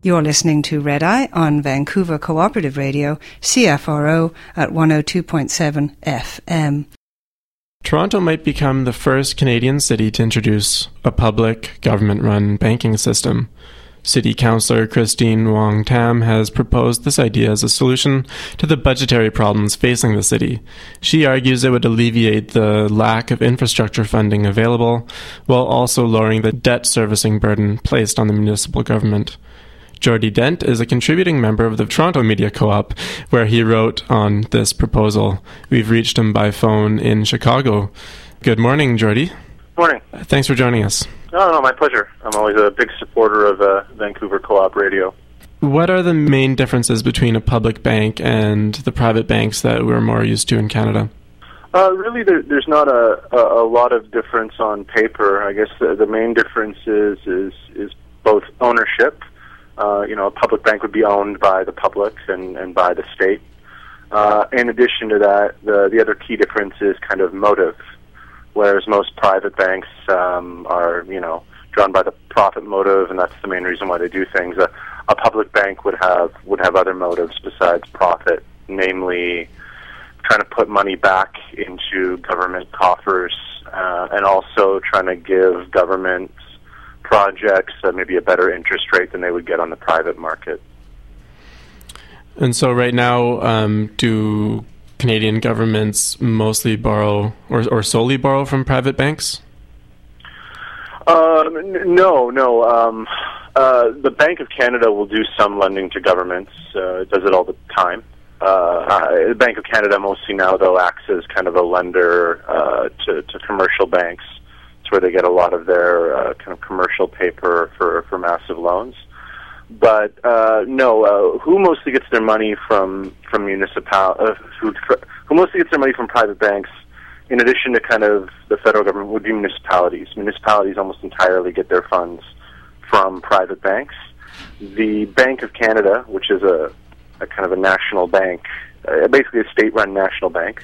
You're listening to Red Eye on Vancouver Cooperative Radio, CFRO at 102.7 FM. Toronto might become the first Canadian city to introduce a public, government-run banking system. City Councillor Christine Wong Tam has proposed this idea as a solution to the budgetary problems facing the city. She argues it would alleviate the lack of infrastructure funding available, while also lowering the debt servicing burden placed on the municipal government. Jordy Dent is a contributing member of the Toronto Media Co-op, where he wrote on this proposal. We've reached him by phone in Chicago. Good morning, Jordy. Morning. Thanks for joining us. No, my pleasure. I'm always a big supporter of Vancouver Co-op Radio. What are the main differences between a public bank and the private banks that we're more used to in Canada? Really, there's not a lot of difference on paper. I guess the main difference is both ownership. A public bank would be owned by the public and by the state. In addition to that, the other key difference is kind of motive, whereas most private banks are, drawn by the profit motive, and that's the main reason why they do things. A public bank would have other motives besides profit, namely trying to put money back into government coffers and also trying to give government projects maybe a better interest rate than they would get on the private market. And so right now, do Canadian governments mostly borrow or solely borrow from private banks? No. The Bank of Canada will do some lending to governments. It does it all the time. The Bank of Canada mostly now, though, acts as kind of a lender to commercial banks. It's where they get a lot of their kind of commercial paper for massive loans. But who mostly gets their money from who mostly gets their money from private banks, in addition to kind of the federal government, would be municipalities. Municipalities almost entirely get their funds from private banks. The Bank of Canada, which is a kind of a national bank, basically a state-run national bank,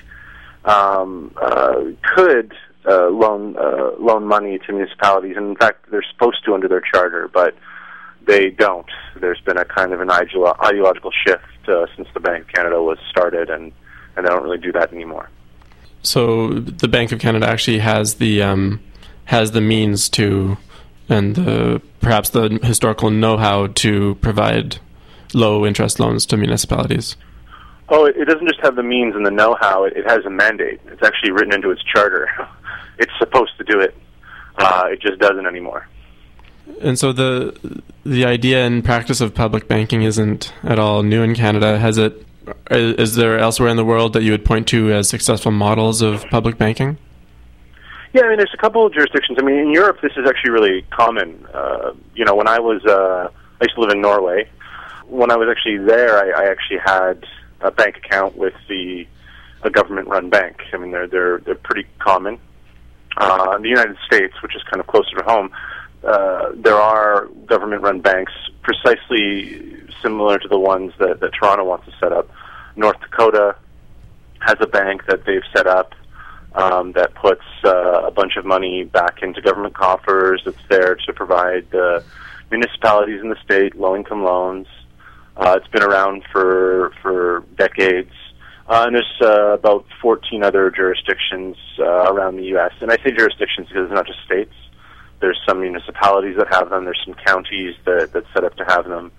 could loan money to municipalities, and in fact they're supposed to under their charter, but they don't. There's been a kind of an ideological shift since the Bank of Canada was started, and they don't really do that anymore. So the Bank of Canada actually has the means to, and perhaps the historical know-how to provide low interest loans to municipalities. Oh, it doesn't just have the means and the know-how, it has a mandate. It's actually written into its charter. It's supposed to do it. It just doesn't anymore. And so the idea and practice of public banking isn't at all new in Canada. Is there elsewhere in the world that you would point to as successful models of public banking? Yeah, there's a couple of jurisdictions. In Europe, this is actually really common. When I used to live in Norway. When I was actually there, I actually had a bank account with a government-run bank. They're pretty common. In the United States, which is kind of closer to home, there are government-run banks precisely similar to the ones that Toronto wants to set up. North Dakota has a bank that they've set up that puts a bunch of money back into government coffers. It's there to provide municipalities in the state low-income loans. It's been around for decades. And there's about 14 other jurisdictions around the U.S. And I say jurisdictions because it's not just states. There's some municipalities that have them. There's some counties that set up to have them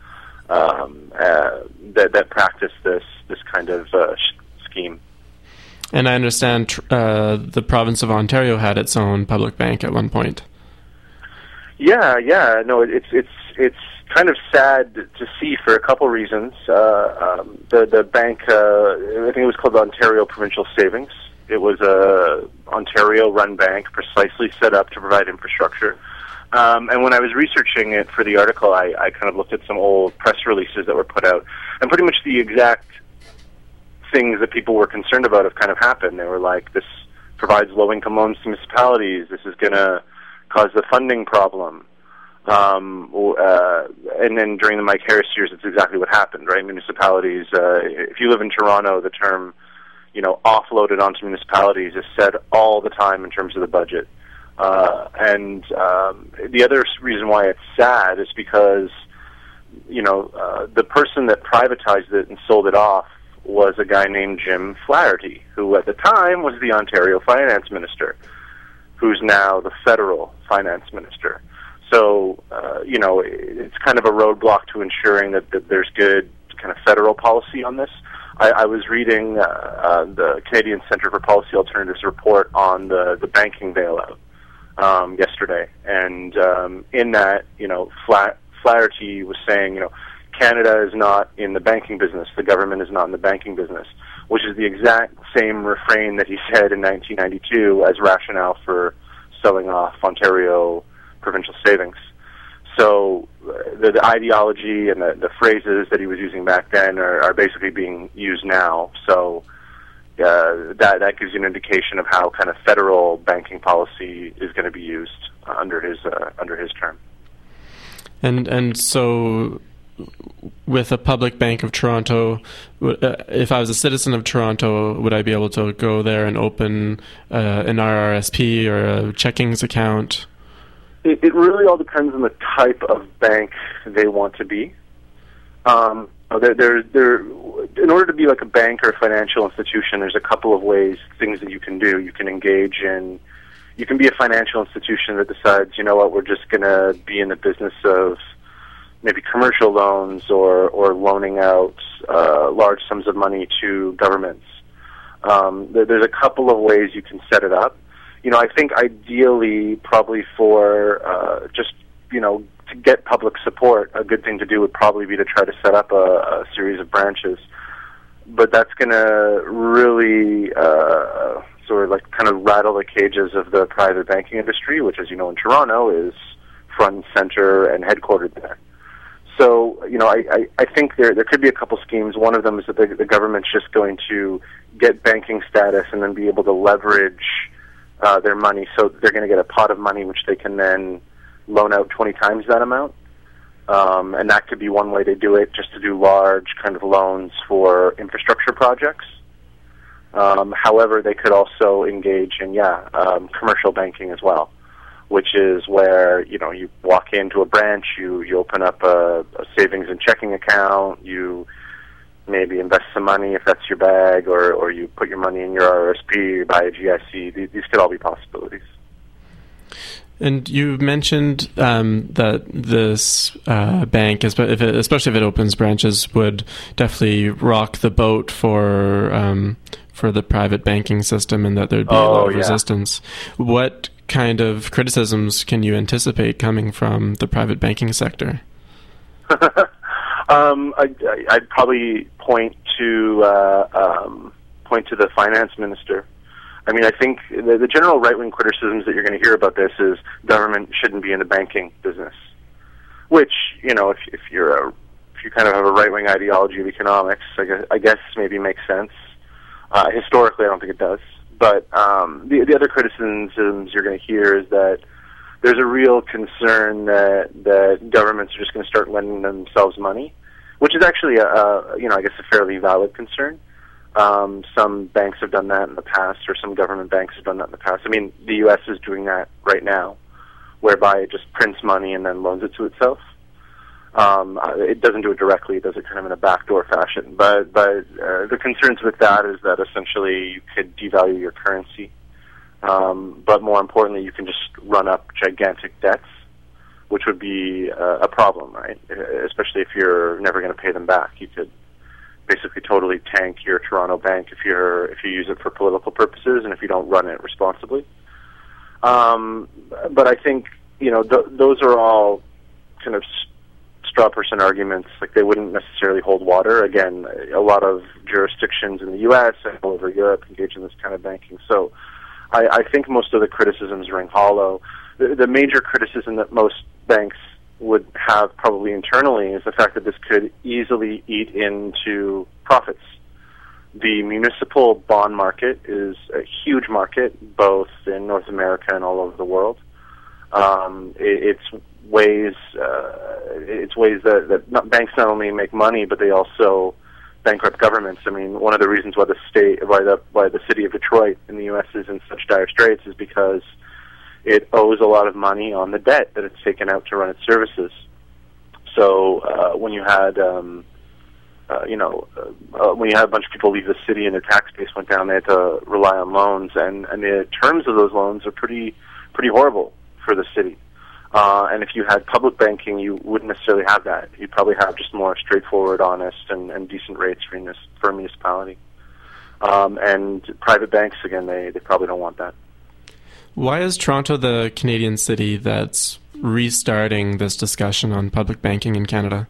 that practice this kind of scheme. And I understand the province of Ontario had its own public bank at one point. Yeah. No, it's kind of sad to see for a couple reasons. The bank, I think it was called the Ontario Provincial Savings. It was a Ontario-run bank precisely set up to provide infrastructure. And when I was researching it for the article, I kind of looked at some old press releases that were put out, and pretty much the exact things that people were concerned about have kind of happened. They were like, this provides low-income loans to municipalities. This is going to cause the funding problem. And then during the Mike Harris years, it's exactly what happened, right? Municipalities, if you live in Toronto, the term, offloaded onto municipalities is said all the time in terms of the budget. And the other reason why it's sad is because the person that privatized it and sold it off was a guy named Jim Flaherty, who at the time was the Ontario finance minister, who's now the federal finance minister. So, it's kind of a roadblock to ensuring that there's good kind of federal policy on this. I was reading the Canadian Centre for Policy Alternatives report on the banking bailout yesterday, and in that, Flaherty was saying, Canada is not in the banking business, the government is not in the banking business, which is the exact same refrain that he said in 1992 as rationale for selling off Ontario provincial savings. So the ideology and the phrases that he was using back then are basically being used now. So that gives you an indication of how kind of federal banking policy is going to be used under his term. And so, with a public bank of Toronto, if I was a citizen of Toronto, would I be able to go there and open an RRSP or a checkings account? It really all depends on the type of bank they want to be. In order to be like a bank or a financial institution, there's a couple of things that you can do. You can engage in, you can be a financial institution that decides, we're just going to be in the business of maybe commercial loans or loaning out large sums of money to governments. There's a couple of ways you can set it up. I think ideally, probably for to get public support, a good thing to do would probably be to try to set up a series of branches. But that's going to really sort of like kind of rattle the cages of the private banking industry, which, as you know, in Toronto is front and center and headquartered there. So, I think there could be a couple schemes. One of them is that the government's just going to get banking status and then be able to leverage their money. So they're going to get a pot of money which they can then loan out 20 times that amount. And that could be one way to do it, just to do large kind of loans for infrastructure projects. However, they could also engage in, commercial banking as well, which is where, you walk into a branch, you open up a savings and checking account, you maybe invest some money if that's your bag, or you put your money in your RRSP, you buy a GIC. These could all be possibilities. And you mentioned that this bank, especially if it opens branches, would definitely rock the boat for the private banking system, and that there'd be a lot of resistance. What kind of criticisms can you anticipate coming from the private banking sector? I'd probably point to the finance minister. I mean, I think the general right-wing criticisms that you're going to hear about this is government shouldn't be in the banking business, which, if you kind of have a right-wing ideology of economics, I guess maybe makes sense. Historically, I don't think it does. But the other criticisms you're going to hear is that there's a real concern that governments are just going to start lending themselves money, which is actually I guess a fairly valid concern. Some banks have done that in the past, or some government banks have done that in the past. I mean, the U.S. is doing that right now, whereby it just prints money and then loans it to itself. It doesn't do it directly; it does it kind of in a backdoor fashion. But the concerns with that is that essentially you could devalue your currency, but more importantly, you can just run up gigantic debts, which would be a problem, right? Especially if you're never going to pay them back. You could basically totally tank your Toronto bank if you use it for political purposes and if you don't run it responsibly. But I think those are all kind of straw person arguments. Like, they wouldn't necessarily hold water. Again, a lot of jurisdictions in the U.S. and all over Europe engage in this kind of banking. So I think most of the criticisms ring hollow. The major criticism that most banks would have probably internally is the fact that this could easily eat into profits. The municipal bond market is a huge market, both in North America and all over the world. It's ways that banks not only make money, but they also bankrupt governments. I mean, one of the reasons why the city of Detroit in the U.S. is in such dire straits is because it owes a lot of money on the debt that it's taken out to run its services. So when you had when you had a bunch of people leave the city and their tax base went down, they had to rely on loans, and the terms of those loans are pretty horrible for the city. And if you had public banking, you wouldn't necessarily have that. You'd probably have just more straightforward, honest, and decent rates for a municipality. And private banks, again, they probably don't want that. Why is Toronto the Canadian city that's restarting this discussion on public banking in Canada?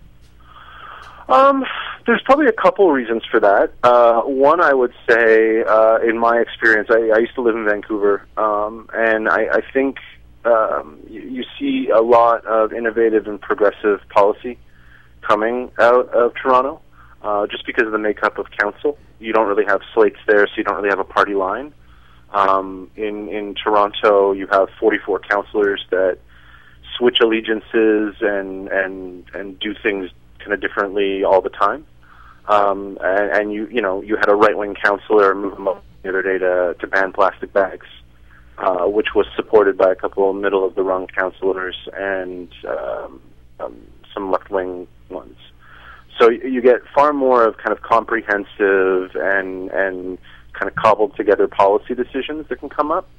There's probably a couple reasons for that. One, I would say, in my experience, I used to live in Vancouver, and I think you see a lot of innovative and progressive policy coming out of Toronto, just because of the makeup of council. You don't really have slates there, so you don't really have a party line. In Toronto, you have 44 councillors that switch allegiances and do things kind of differently all the time. And you had a right-wing councillor move a motion the other day to ban plastic bags, which was supported by a couple of middle-of-the-rung councillors and some left-wing ones. So you get far more of kind of comprehensive and kind of cobbled together policy decisions that can come up.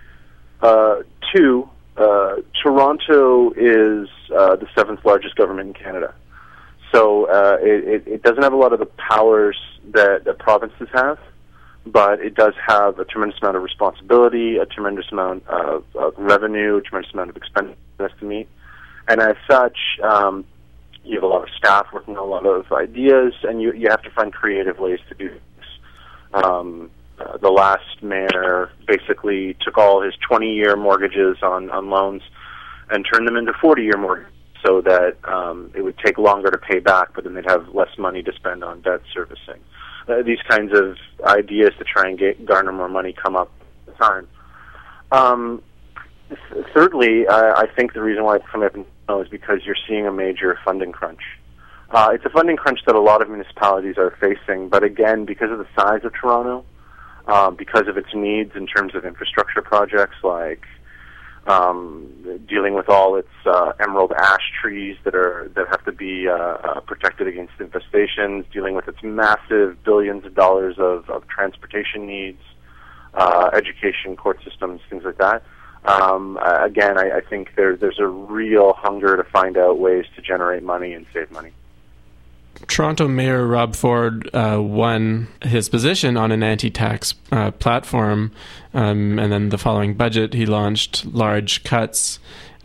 Two, Toronto is the seventh largest government in Canada. So it doesn't have a lot of the powers that provinces have, but it does have a tremendous amount of responsibility, a tremendous amount of revenue, a tremendous amount of expense to meet. And as such, you have a lot of staff working on a lot of ideas, and you have to find creative ways to do this. The last mayor basically took all his 20-year mortgages on loans and turned them into 40-year mortgages so that it would take longer to pay back, but then they'd have less money to spend on debt servicing. These kinds of ideas to try and garner more money come up all the time. Thirdly, I think the reason why it's coming up now is because you're seeing a major funding crunch. It's a funding crunch that a lot of municipalities are facing, but again, because of the size of Toronto, because of its needs in terms of infrastructure projects like dealing with all its emerald ash trees that have to be protected against infestations, dealing with its massive billions of dollars of transportation needs, education, court systems, things like that. Again, I think there's a real hunger to find out ways to generate money and save money. Toronto Mayor Rob Ford won his position on an anti-tax platform, and then the following budget he launched large cuts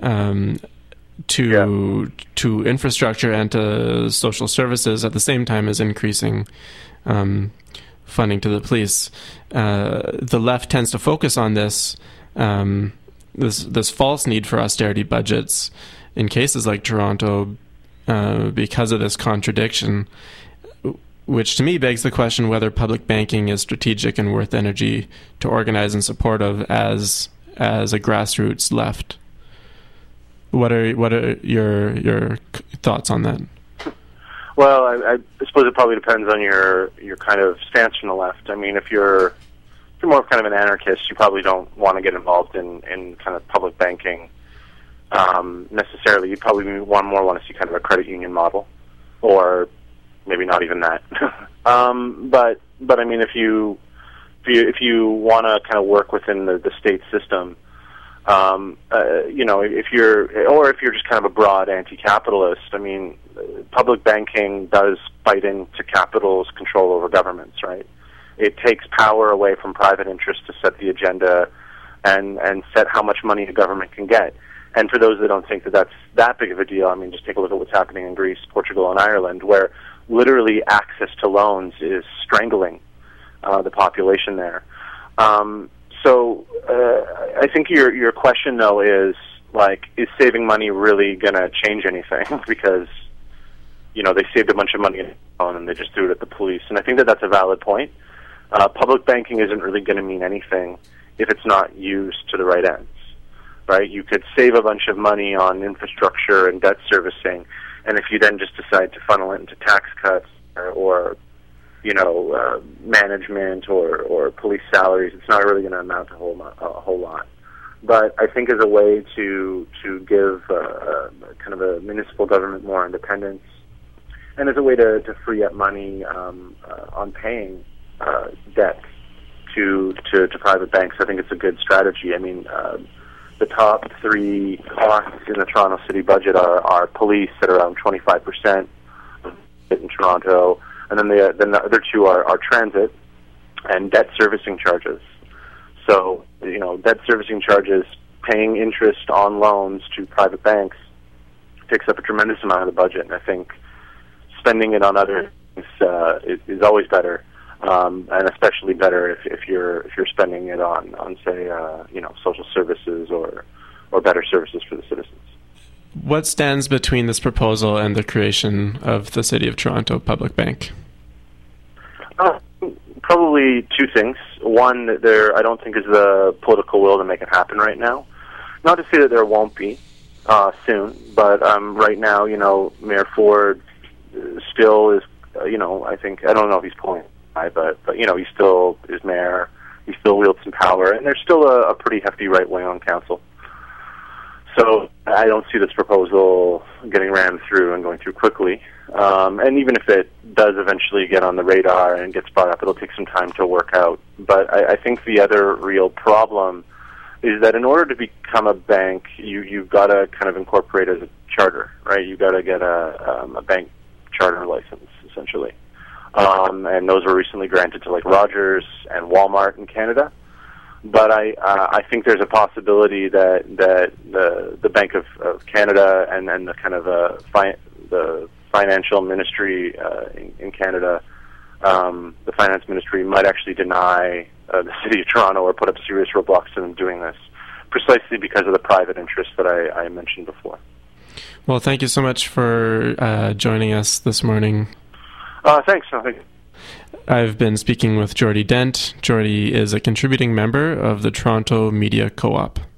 to infrastructure and to social services at the same time as increasing funding to the police. The left tends to focus on this false need for austerity budgets in cases like Toronto because of this contradiction, which to me begs the question whether public banking is strategic and worth energy to organize in support of as a grassroots left. What are your thoughts on that? Well, I suppose it probably depends on your kind of stance from the left. I mean, if you're more of kind of an anarchist, you probably don't want to get involved in kind of public banking necessarily. You probably want to see kind of a credit union model, or maybe not even that. But I mean, if you want to kind of work within the state system, if you're just kind of a broad anti-capitalist, I mean, public banking does bite into capital's control over governments, right? It takes power away from private interests to set the agenda and set how much money a government can get. And for those that don't think that that's that big of a deal, I mean, just take a look at what's happening in Greece, Portugal, and Ireland, where literally access to loans is strangling the population there. So I think your question, though, is, like, is saving money really going to change anything? Because, they saved a bunch of money and they just threw it at the police. And I think that that's a valid point. Public banking isn't really going to mean anything if it's not used to the right ends, right? You could save a bunch of money on infrastructure and debt servicing, and if you then just decide to funnel it into tax cuts or management or police salaries, it's not really going to amount to a whole lot. But I think as a way to give kind of a municipal government more independence, and as a way to free up money on paying debt to private banks, I think it's a good strategy. I mean, the top three costs in the Toronto City budget are police at around 25% in Toronto, and then the other two are transit and debt servicing charges. So, debt servicing charges, paying interest on loans to private banks, takes up a tremendous amount of the budget, and I think spending it on other things is always better, and especially better if you're spending it on say social services or better services for the citizens. What stands between this proposal and the creation of the City of Toronto Public Bank? Probably two things. One, that there I don't think is the political will to make it happen right now. Not to say that there won't be soon, but right now, Mayor Ford still is, I think, I don't know if he's pulling high, but he still is mayor. He still wields some power, and there's still a pretty hefty right wing on council. So I don't see this proposal getting rammed through and going through quickly. And even if it does eventually get on the radar and gets brought up, it'll take some time to work out. But I think the other real problem is that in order to become a bank, you've got to kind of incorporate as a charter, right? You've got to get a bank charter license, essentially. And those were recently granted to like Rogers and Walmart in Canada. But I think there's a possibility that the Bank of Canada and the kind of the financial ministry in Canada, the finance ministry might actually deny the City of Toronto or put up serious roadblocks to them doing this, precisely because of the private interest that I mentioned before. Well, thank you so much for joining us this morning. Thanks. I've been speaking with Jordy Dent. Jordy is a contributing member of the Toronto Media Co-op.